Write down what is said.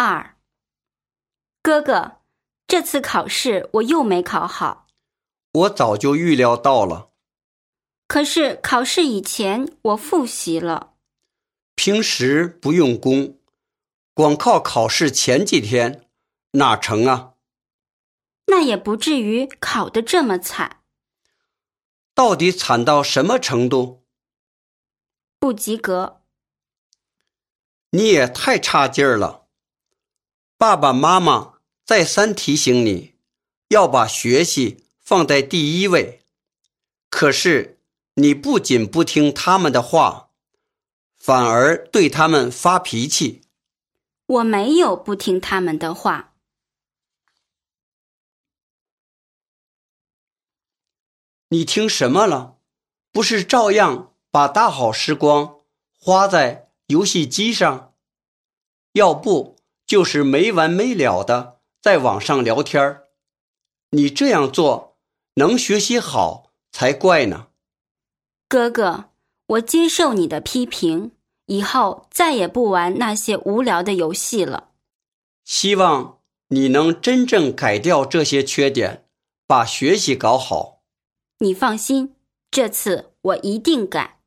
2。哥哥，这次考试我又没考好。 我早就预料到了。 可是考试以前我复习了。 平时不用功，光靠考试前几天，哪成啊？ 那也不至于考得这么惨。 到底惨到什么程度？ 不及格。 你也太差劲儿了。爸爸妈妈再三提醒你，要把学习放在第一位。可是你不仅不听他们的话，反而对他们发脾气。 我没有不听他们的话。 你听什么了？不是照样把大好时光花在游戏机上？要不就是没完没了的在网上聊天。你这样做能学习好才怪呢。 哥哥，我接受你的批评，以后再也不玩那些无聊的游戏了。 希望你能真正改掉这些缺点，把学习搞好。 你放心，这次我一定改。